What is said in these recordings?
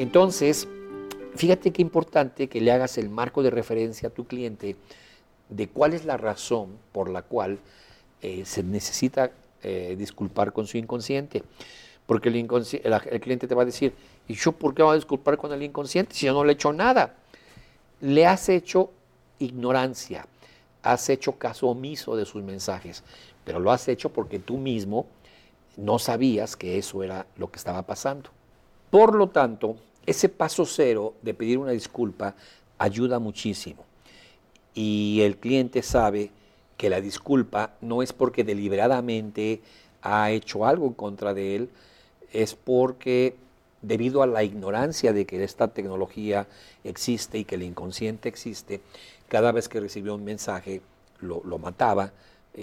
Entonces, fíjate qué importante que le hagas el marco de referencia a tu cliente de cuál es la razón por la cual se necesita disculpar con su inconsciente. Porque el cliente te va a decir, ¿y yo por qué voy a disculpar con el inconsciente si yo no le he hecho nada? Le has hecho ignorancia, has hecho caso omiso de sus mensajes, pero lo has hecho porque tú mismo no sabías que eso era lo que estaba pasando. Por lo tanto, ese paso cero de pedir una disculpa ayuda muchísimo. Y el cliente sabe que la disculpa no es porque deliberadamente ha hecho algo en contra de él, es porque debido a la ignorancia de que esta tecnología existe y que el inconsciente existe, cada vez que recibió un mensaje lo mataba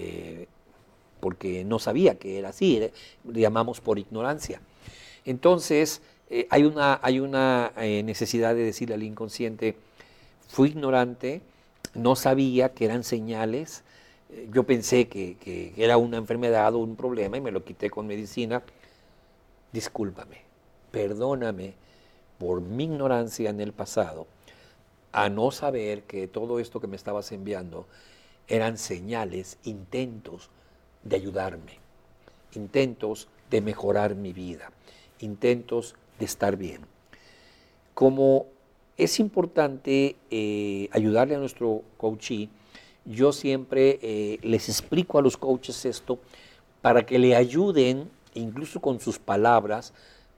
porque no sabía que era así, le llamamos por ignorancia. Entonces, hay una necesidad de decirle al inconsciente, fui ignorante, no sabía que eran señales, yo pensé que era una enfermedad o un problema y me lo quité con medicina, discúlpame, perdóname por mi ignorancia en el pasado, a no saber que todo esto que me estabas enviando eran señales, intentos de ayudarme, intentos de mejorar mi vida, intentos de estar bien. Como es importante ayudarle a nuestro coachee, yo siempre les explico a los coaches esto para que le ayuden, incluso con sus palabras,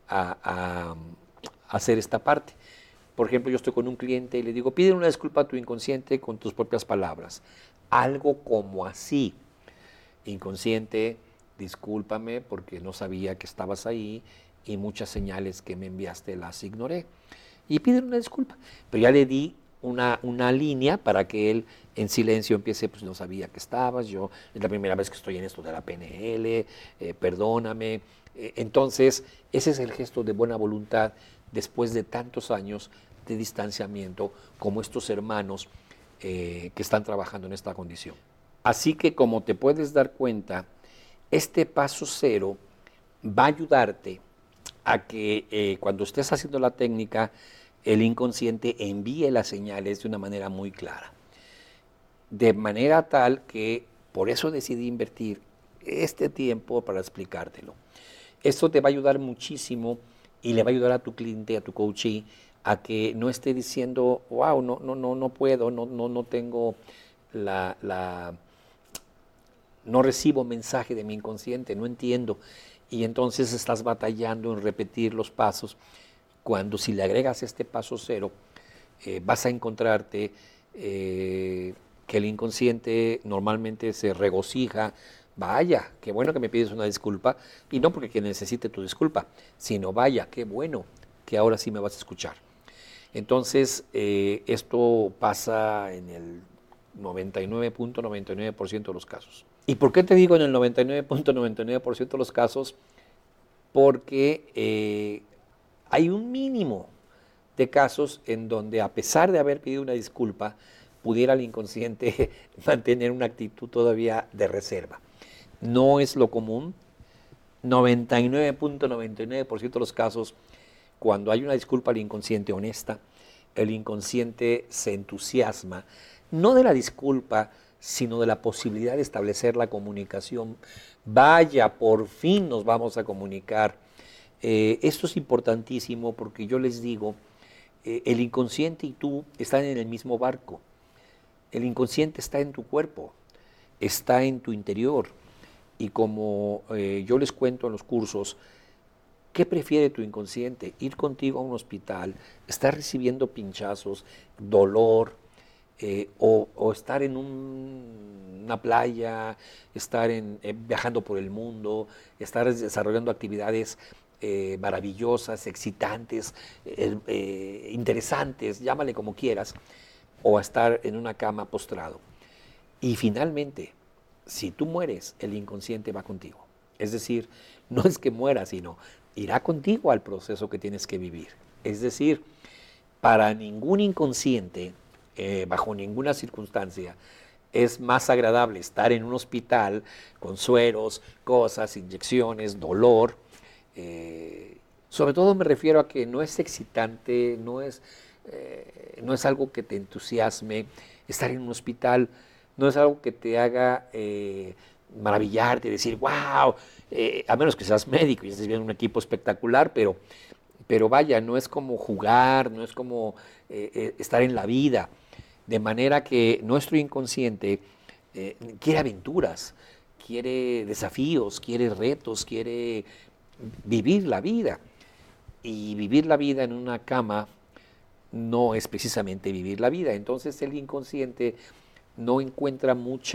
a hacer esta parte. Por ejemplo, yo estoy con un cliente y le digo, pide una disculpa a tu inconsciente con tus propias palabras. Algo como así. Inconsciente, discúlpame porque no sabía que estabas ahí y muchas señales que me enviaste las ignoré. Y pide una disculpa. Pero ya le di una línea para que él en silencio empiece, pues no sabía que estabas, yo es la primera vez que estoy en esto de la PNL, perdóname. Entonces, ese es el gesto de buena voluntad después de tantos años de distanciamiento como estos hermanos que están trabajando en esta condición. Así que como te puedes dar cuenta, este paso cero va a ayudarte a que cuando estés haciendo la técnica, el inconsciente envíe las señales de una manera muy clara. De manera tal que por eso decidí invertir este tiempo para explicártelo. Esto te va a ayudar muchísimo y le va a ayudar a tu cliente, a tu coachee, a que no esté diciendo, wow, no puedo, no tengo no recibo mensaje de mi inconsciente, no entiendo. Y entonces estás batallando en repetir los pasos, cuando si le agregas este paso cero, vas a encontrarte que el inconsciente normalmente se regocija. Vaya, qué bueno que me pides una disculpa, y no porque necesite tu disculpa, sino vaya, qué bueno que ahora sí me vas a escuchar. Entonces, esto pasa en el 99.99% de los casos. ¿Y por qué te digo en el 99.99% de los casos? Porque hay un mínimo de casos en donde, a pesar de haber pedido una disculpa, pudiera el inconsciente mantener una actitud todavía de reserva. No es lo común. 99.99% de los casos, cuando hay una disculpa al inconsciente honesta, el inconsciente se entusiasma, no de la disculpa, sino de la posibilidad de establecer la comunicación. Vaya, por fin nos vamos a comunicar. Esto es importantísimo porque yo les digo, el inconsciente y tú están en el mismo barco. El inconsciente está en tu cuerpo, está en tu interior. Y como yo les cuento en los cursos, ¿qué prefiere tu inconsciente? Ir contigo a un hospital, estar recibiendo pinchazos, dolor, o estar en una playa, estar viajando por el mundo, estar desarrollando actividades maravillosas, excitantes, interesantes, llámale como quieras, o a estar en una cama postrado. Y finalmente, si tú mueres, el inconsciente va contigo. Es decir, no es que mueras, sino irá contigo al proceso que tienes que vivir. Es decir, para ningún inconsciente, bajo ninguna circunstancia, es más agradable estar en un hospital con sueros, cosas, inyecciones, dolor, Sobre todo me refiero a que no es excitante, no es algo que te entusiasme. Estar en un hospital no es algo que te haga maravillarte, decir, wow, a menos que seas médico y estés viendo un equipo espectacular, pero vaya, no es como jugar, no es como estar en la vida. De manera que nuestro inconsciente quiere aventuras, quiere desafíos, quiere retos, quiere vivir la vida. Y vivir la vida en una cama no es precisamente vivir la vida. Entonces el inconsciente no encuentra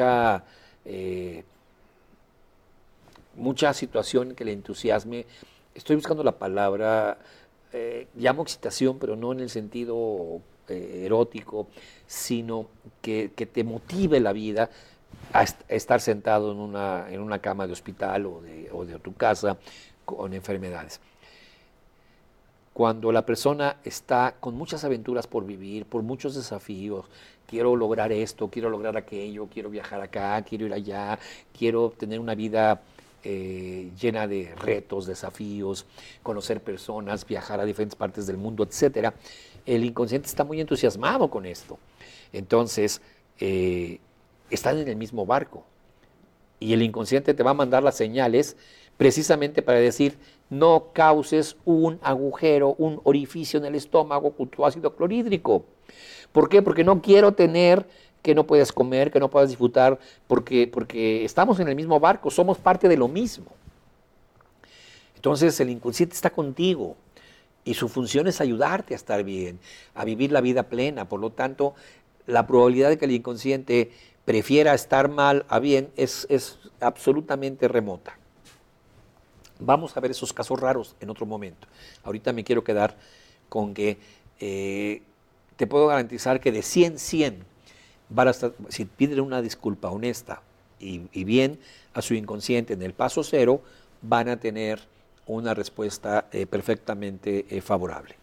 mucha situación que le entusiasme. Estoy buscando la palabra, llamo excitación, pero no en el sentido erótico, sino que te motive la vida a estar sentado en una cama de hospital o de tu casa con enfermedades. Cuando la persona está con muchas aventuras por vivir, por muchos desafíos, quiero lograr esto, quiero lograr aquello, quiero viajar acá, quiero ir allá, quiero tener una vida llena de retos, desafíos, conocer personas, viajar a diferentes partes del mundo, etcétera. El inconsciente está muy entusiasmado con esto. Entonces, están en el mismo barco. Y el inconsciente te va a mandar las señales precisamente para decir, no causes un agujero, un orificio en el estómago con tu ácido clorhídrico. ¿Por qué? Porque no quiero tener que no puedas comer, que no puedas disfrutar, porque estamos en el mismo barco, somos parte de lo mismo. Entonces el inconsciente está contigo y su función es ayudarte a estar bien, a vivir la vida plena. Por lo tanto, la probabilidad de que el inconsciente prefiera estar mal a bien es absolutamente remota. Vamos a ver esos casos raros en otro momento. Ahorita me quiero quedar con que te puedo garantizar que de 100, si piden una disculpa honesta y bien a su inconsciente en el paso 0, van a tener una respuesta perfectamente favorable.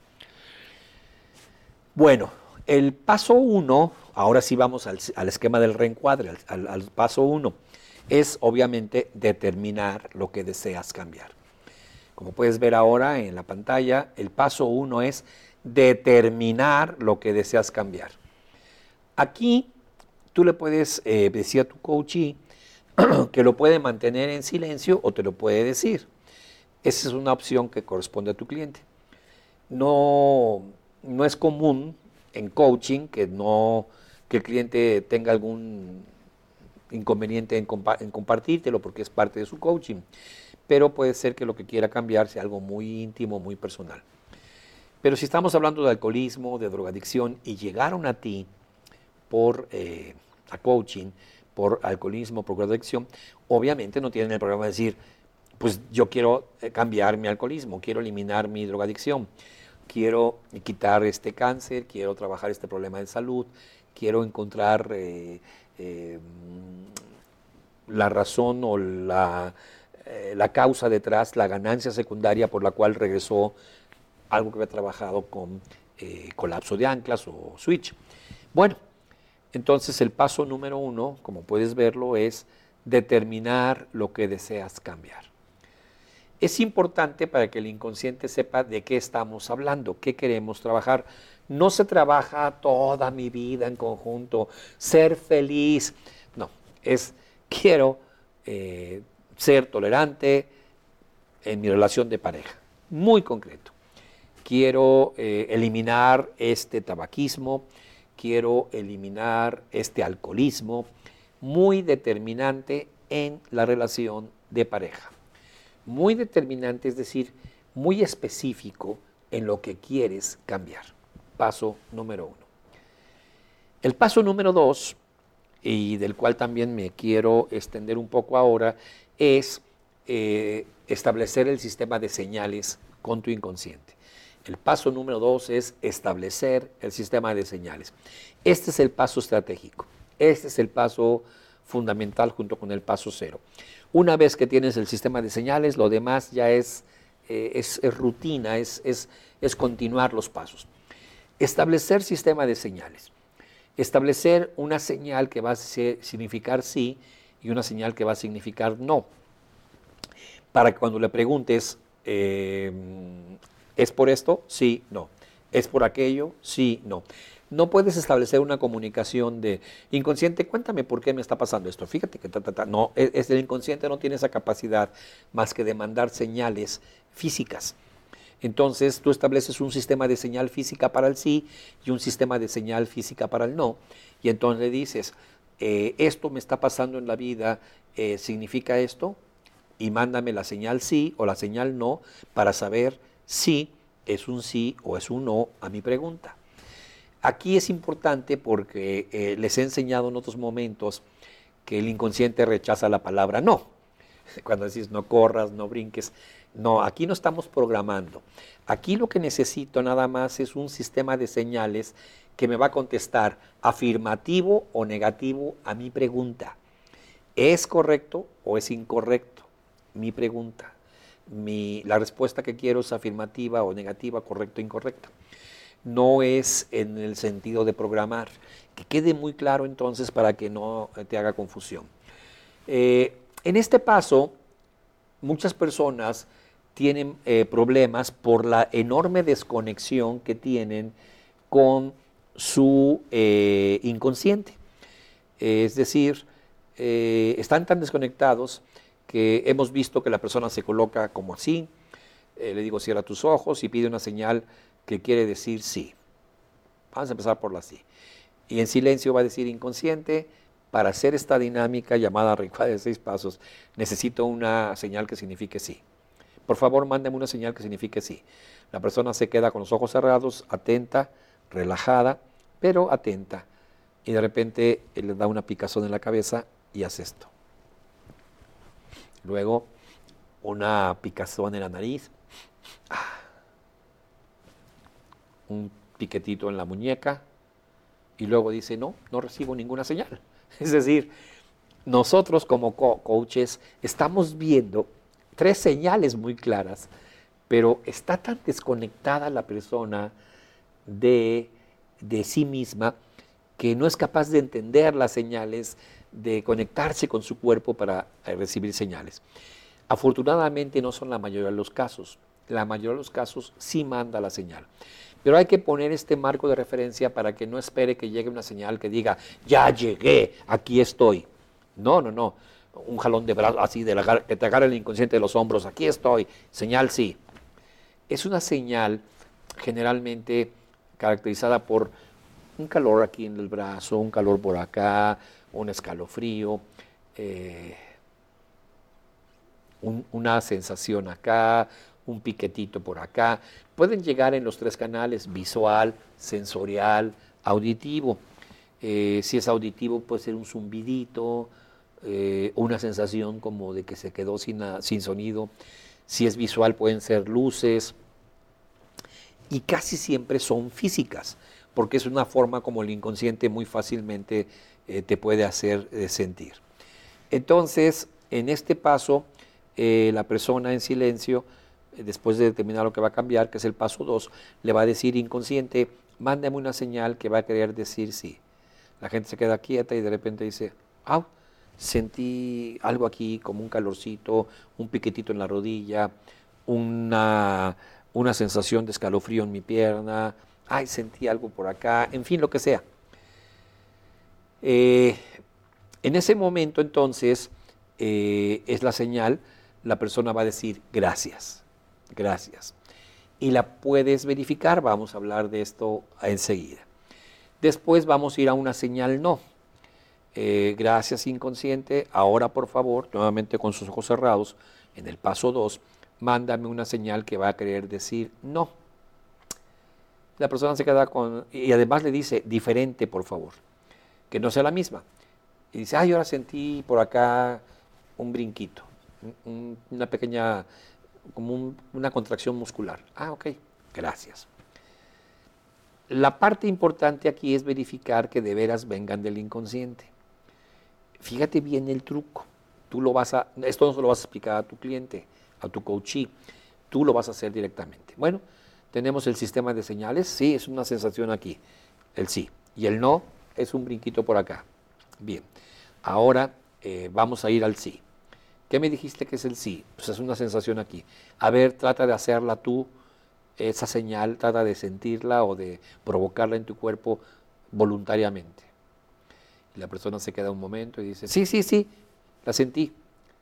Bueno, el paso 1, ahora sí vamos al esquema del reencuadre, al paso 1, es obviamente determinar lo que deseas cambiar. Como puedes ver ahora en la pantalla, el paso 1 es determinar lo que deseas cambiar. Aquí tú le puedes decir a tu coachee que lo puede mantener en silencio o te lo puede decir. Esa es una opción que corresponde a tu cliente. No es común en coaching que el cliente tenga algún inconveniente en compartírtelo porque es parte de su coaching, pero puede ser que lo que quiera cambiar sea algo muy íntimo, muy personal. Pero si estamos hablando de alcoholismo, de drogadicción y llegaron a ti a coaching por alcoholismo, por drogadicción, obviamente no tienen el problema de decir, pues yo quiero cambiar mi alcoholismo, quiero eliminar mi drogadicción, quiero quitar este cáncer, quiero trabajar este problema de salud, quiero encontrar la razón o la causa detrás, la ganancia secundaria por la cual regresó algo que había trabajado con colapso de anclas o switch. Bueno, entonces el paso número 1, como puedes verlo, es determinar lo que deseas cambiar. Es importante para que el inconsciente sepa de qué estamos hablando, qué queremos trabajar. No se trabaja toda mi vida en conjunto, ser feliz. No, quiero ser tolerante en mi relación de pareja. Muy concreto. Quiero eliminar este tabaquismo, quiero eliminar este alcoholismo. Muy determinante en la relación de pareja. Muy determinante, es decir, muy específico en lo que quieres cambiar. Paso número 1. El paso número 2, y del cual también me quiero extender un poco ahora, es establecer el sistema de señales con tu inconsciente. El paso número 2 es establecer el sistema de señales. Este es el paso estratégico. Este es el paso fundamental junto con el paso 0. Una vez que tienes el sistema de señales, lo demás ya es rutina, es continuar los pasos. Establecer sistema de señales. Establecer una señal que va a significar sí y una señal que va a significar no. Para que cuando le preguntes Eh, ¿Es por esto? Sí, no. ¿Es por aquello? Sí, no. No puedes establecer una comunicación de inconsciente, cuéntame por qué me está pasando esto. Fíjate que no, el inconsciente no tiene esa capacidad más que de mandar señales físicas. Entonces tú estableces un sistema de señal física para el sí y un sistema de señal física para el no. Y entonces le dices, esto me está pasando en la vida, ¿significa esto? Y mándame la señal sí o la señal no para saber si es un sí o es un no a mi pregunta. Aquí es importante porque les he enseñado en otros momentos que el inconsciente rechaza la palabra no. Cuando decís no corras, no brinques. No, aquí no estamos programando. Aquí lo que necesito nada más es un sistema de señales que me va a contestar afirmativo o negativo a mi pregunta. ¿Es correcto o es incorrecto? Mi pregunta. La respuesta que quiero es afirmativa o negativa, correcto o incorrecta. No es en el sentido de programar. Que quede muy claro entonces para que no te haga confusión. En este paso, muchas personas tienen problemas por la enorme desconexión que tienen con su inconsciente. Es decir, están tan desconectados que hemos visto que la persona se coloca como así, le digo cierra tus ojos y pide una señal que quiere decir sí. Vamos a empezar por la sí. Y en silencio va a decir inconsciente, para hacer esta dinámica llamada ritual de 6 pasos, necesito una señal que signifique sí. Por favor, mándeme una señal que signifique sí. La persona se queda con los ojos cerrados, atenta, relajada, pero atenta. Y de repente le da una picazón en la cabeza y hace esto. Luego, una picazón en la nariz. Un piquetito en la muñeca. Y luego dice, no recibo ninguna señal. Es decir, nosotros como coaches estamos viendo 3 señales muy claras, pero está tan desconectada la persona de sí misma que no es capaz de entender las señales, de conectarse con su cuerpo para recibir señales. Afortunadamente no son la mayoría de los casos. La mayoría de los casos sí manda la señal. Pero hay que poner este marco de referencia para que no espere que llegue una señal que diga, ya llegué, aquí estoy. No. Un jalón de brazos así, que te agarre el inconsciente de los hombros, aquí estoy, señal sí. Es una señal generalmente caracterizada por un calor aquí en el brazo, un calor por acá, un escalofrío, una sensación acá, un piquetito por acá. Pueden llegar en los 3 canales, visual, sensorial, auditivo. Si es auditivo puede ser un zumbidito, una sensación como de que se quedó sin sonido. Si es visual pueden ser luces. Y casi siempre son físicas, porque es una forma como el inconsciente muy fácilmente te puede hacer sentir. Entonces, en este paso, la persona en silencio, después de determinar lo que va a cambiar, que es el paso 2, le va a decir inconsciente, mándame una señal que va a querer decir sí. La gente se queda quieta y de repente dice, sentí algo aquí como un calorcito, un piquetito en la rodilla, una sensación de escalofrío en mi pierna, sentí algo por acá, en fin, lo que sea. En ese momento entonces es la señal, la persona va a decir gracias. Y la puedes verificar, vamos a hablar de esto enseguida. Después vamos a ir a una señal no. Gracias inconsciente, ahora por favor, nuevamente con sus ojos cerrados, en el paso 2, mándame una señal que va a querer decir no. La persona se queda y además le dice diferente por favor, que no sea la misma. Y dice, ahora sentí por acá un brinquito, una pequeña, como una contracción muscular. Ok, gracias. La parte importante aquí es verificar que de veras vengan del inconsciente. Fíjate bien el truco. Esto no se lo vas a explicar a tu cliente, a tu coachee, tú lo vas a hacer directamente. Bueno, tenemos el sistema de señales, sí, es una sensación aquí, el sí, y el no es un brinquito por acá. Bien, ahora vamos a ir al sí. ¿Qué me dijiste que es el sí? Pues es una sensación aquí. A ver, trata de hacerla tú, esa señal, trata de sentirla o de provocarla en tu cuerpo voluntariamente. Y la persona se queda un momento y dice, sí, sí, sí, la sentí.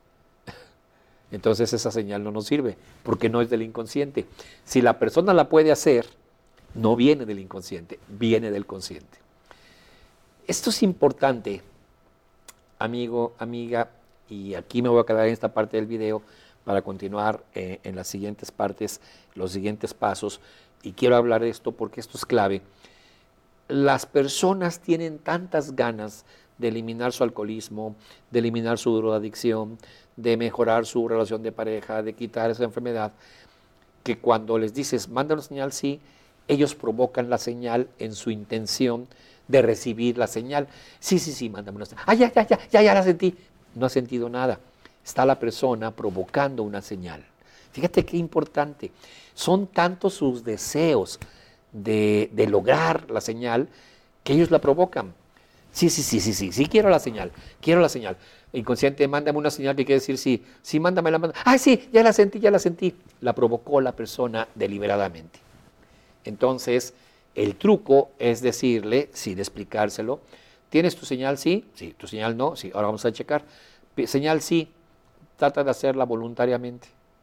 Entonces esa señal no nos sirve, porque no es del inconsciente. Si la persona la puede hacer, no viene del inconsciente, viene del consciente. Esto es importante, amigo, amiga, y aquí me voy a quedar en esta parte del video para continuar en las siguientes partes, los siguientes pasos, y quiero hablar de esto porque esto es clave. Las personas tienen tantas ganas de eliminar su alcoholismo, de eliminar su drogadicción, de mejorar su relación de pareja, de quitar esa enfermedad, que cuando les dices, manda una señal sí, ellos provocan la señal en su intención de recibir la señal. Sí, sí, sí, mándame una señal. Ah, ya la sentí. No ha sentido nada. Está la persona provocando una señal. Fíjate qué importante. Son tantos sus deseos de lograr la señal que ellos la provocan. Sí, quiero la señal, Inconsciente, mándame una señal que quiere decir sí, sí, mándamela. Ah, sí, ya la sentí. La provocó la persona deliberadamente. Entonces, el truco es decirle, sin explicárselo, ¿tienes tu señal sí? Sí, tu señal no, sí, ahora vamos a checar. Señal sí, trata de hacerla voluntariamente.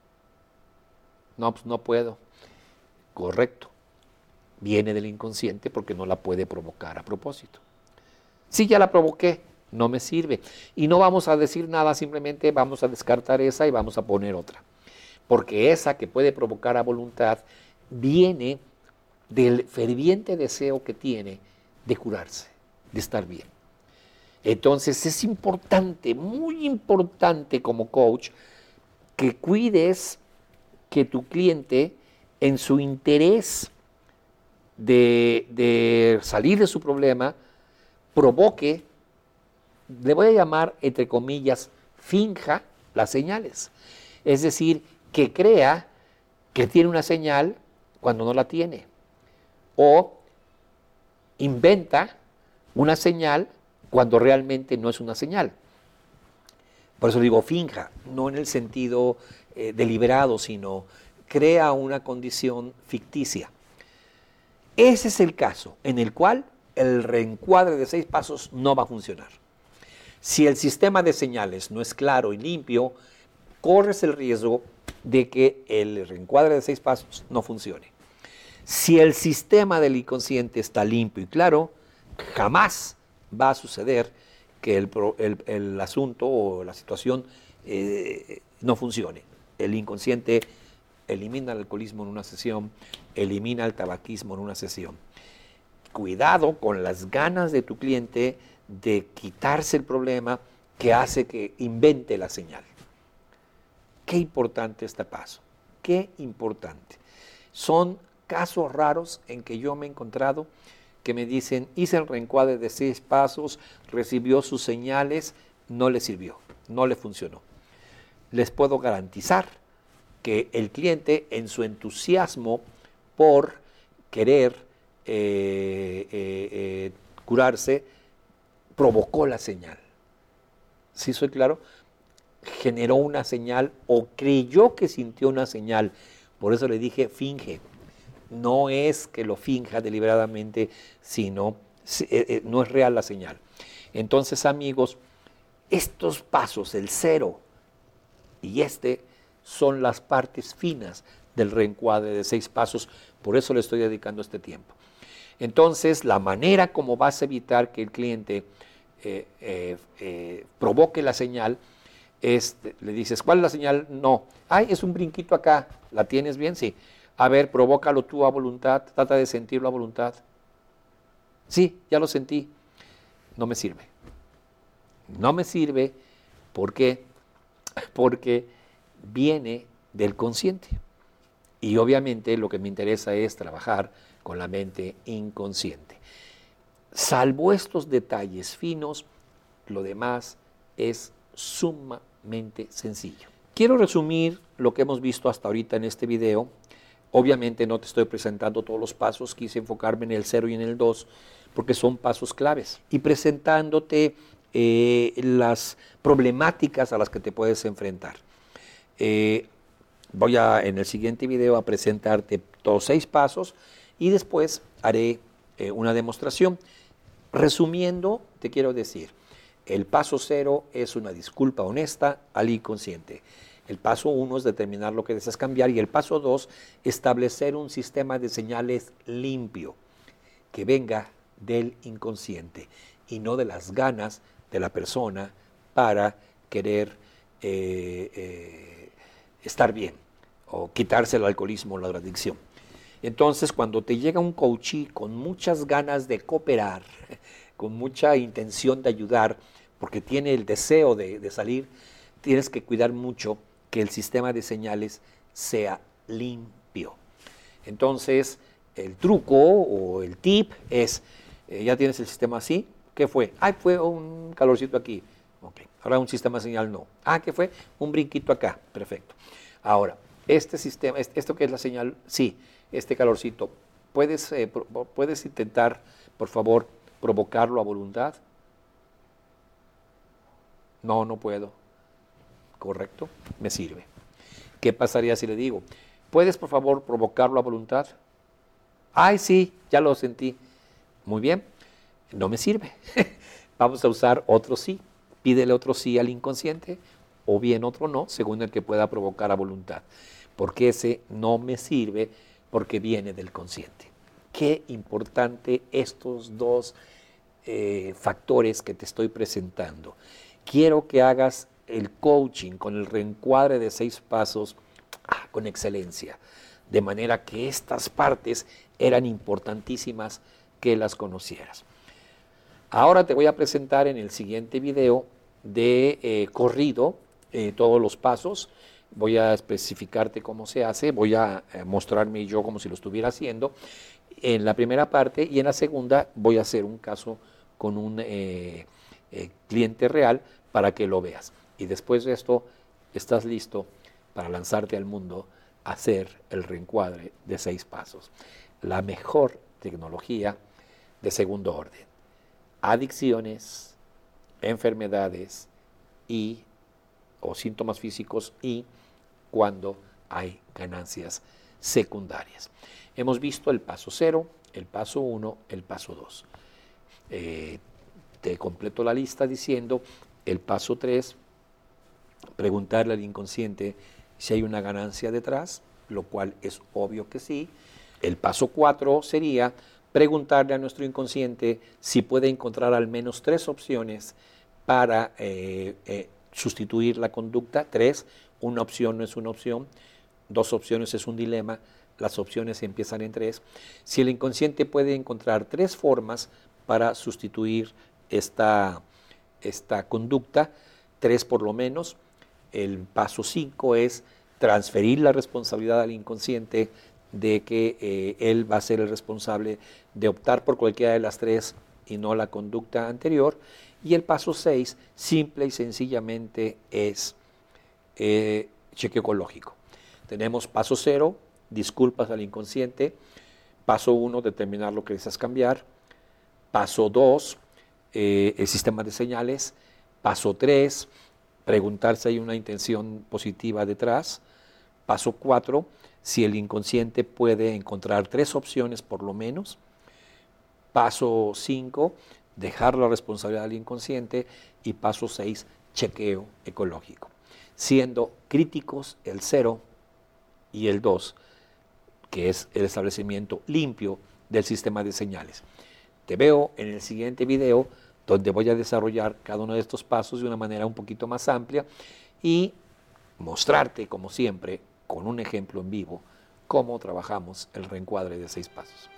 No, pues no puedo. Correcto. Viene del inconsciente porque no la puede provocar a propósito. Sí, ya la provoqué, no me sirve. Y no vamos a decir nada, simplemente vamos a descartar esa y vamos a poner otra. Porque esa que puede provocar a voluntad viene del ferviente deseo que tiene de curarse, de estar bien. Entonces es importante, muy importante como coach, que cuides que tu cliente, en su interés de salir de su problema, provoque, le voy a llamar, entre comillas, finja las señales. Es decir, que crea que tiene una señal cuando no la tiene. O inventa una señal cuando realmente no es una señal. Por eso digo finja, no en el sentido deliberado, sino crea una condición ficticia. Ese es el caso en el cual el reencuadre de 6 pasos no va a funcionar. Si el sistema de señales no es claro y limpio, corres el riesgo de que el reencuadre de 6 pasos no funcione. Si el sistema del inconsciente está limpio y claro, jamás va a suceder que el asunto o la situación no funcione. El inconsciente elimina el alcoholismo en una sesión, elimina el tabaquismo en una sesión. Cuidado con las ganas de tu cliente de quitarse el problema que hace que invente la señal. Qué importante este paso, qué importante. Son casos raros en que yo me he encontrado que me dicen, hice el reencuadre de 6 pasos, recibió sus señales, no le sirvió, no le funcionó. Les puedo garantizar que el cliente, en su entusiasmo por querer curarse, provocó la señal. ¿Sí soy claro? Generó una señal o creyó que sintió una señal. Por eso le dije, finge. No es que lo finja deliberadamente, sino no es real la señal. Entonces, amigos, estos pasos, el 0 y son las partes finas del reencuadre de 6 pasos. Por eso le estoy dedicando este tiempo. Entonces, la manera como vas a evitar que el cliente provoque la señal es, le dices, ¿cuál es la señal? No. Ay, es un brinquito acá. ¿La tienes bien? Sí. A ver, provócalo tú a voluntad, trata de sentirlo a voluntad. Sí, ya lo sentí. No me sirve. No me sirve, ¿por qué? Porque viene del consciente. Y obviamente lo que me interesa es trabajar con la mente inconsciente. Salvo estos detalles finos, lo demás es sumamente sencillo. Quiero resumir lo que hemos visto hasta ahorita en este video. Obviamente no te estoy presentando todos los pasos, quise enfocarme en el 0 y en el 2, porque son pasos claves. Y presentándote las problemáticas a las que te puedes enfrentar. Voy en el siguiente video a presentarte todos 6 pasos y después haré una demostración. Resumiendo, te quiero decir, el paso 0 es una disculpa honesta al inconsciente. El paso 1 es determinar lo que deseas cambiar y el paso 2, establecer un sistema de señales limpio que venga del inconsciente y no de las ganas de la persona para querer estar bien o quitarse el alcoholismo o la adicción. Entonces, cuando te llega un coachee con muchas ganas de cooperar, con mucha intención de ayudar, porque tiene el deseo de salir, tienes que cuidar mucho que el sistema de señales sea limpio. Entonces, el truco o el tip es, ya tienes el sistema así, ¿qué fue? Fue un calorcito aquí. Ok, ahora un sistema de señal no. ¿Qué fue? Un brinquito acá, perfecto. Ahora, este sistema, esto que es la señal, sí, este calorcito, ¿puedes intentar, por favor, provocarlo a voluntad? No, no puedo. Correcto, me sirve. ¿Qué pasaría si le digo, ¿puedes, por favor, provocarlo a voluntad? Sí, ya lo sentí. Muy bien, no me sirve. Vamos a usar otro sí. Pídele otro sí al inconsciente o bien otro no, según el que pueda provocar a voluntad. Porque ese no me sirve porque viene del consciente. Qué importante estos dos factores que te estoy presentando. Quiero que hagas el coaching con el reencuadre de 6 pasos con excelencia, de manera que estas partes eran importantísimas que las conocieras. Ahora te voy a presentar en el siguiente video de corrido todos los pasos. Voy a especificarte cómo se hace, voy a mostrarme yo como si lo estuviera haciendo en la primera parte y en la segunda voy a hacer un caso con un cliente real para que lo veas. Y después de esto estás listo para lanzarte al mundo a hacer el reencuadre de 6 pasos. La mejor tecnología de segundo orden. Adicciones, enfermedades o síntomas físicos y cuando hay ganancias secundarias. Hemos visto el paso 0, el paso 1, el paso 2. Te completo la lista diciendo el paso 3, preguntarle al inconsciente si hay una ganancia detrás, lo cual es obvio que sí. El paso 4 sería preguntarle a nuestro inconsciente si puede encontrar al menos 3 opciones para sustituir la conducta. 3, una opción no es una opción, 2 opciones es un dilema, las opciones empiezan en 3. Si el inconsciente puede encontrar 3 formas para sustituir esta conducta, 3 por lo menos, el paso 5 es transferir la responsabilidad al inconsciente de que él va a ser el responsable de optar por cualquiera de las 3 y no la conducta anterior. Y el paso 6, simple y sencillamente, es chequeo ecológico. Tenemos paso 0, disculpas al inconsciente. Paso 1, determinar lo que deseas cambiar. Paso 2, el sistema de señales. Paso 3, preguntar si hay una intención positiva detrás. Paso 4, si el inconsciente puede encontrar 3 opciones por lo menos. Paso 5, dejar la responsabilidad al inconsciente. Y paso 6, chequeo ecológico. Siendo críticos el 0 y el 2, que es el establecimiento limpio del sistema de señales. Te veo en el siguiente video, donde voy a desarrollar cada uno de estos pasos de una manera un poquito más amplia y mostrarte, como siempre, con un ejemplo en vivo, cómo trabajamos el reencuadre de 6 pasos.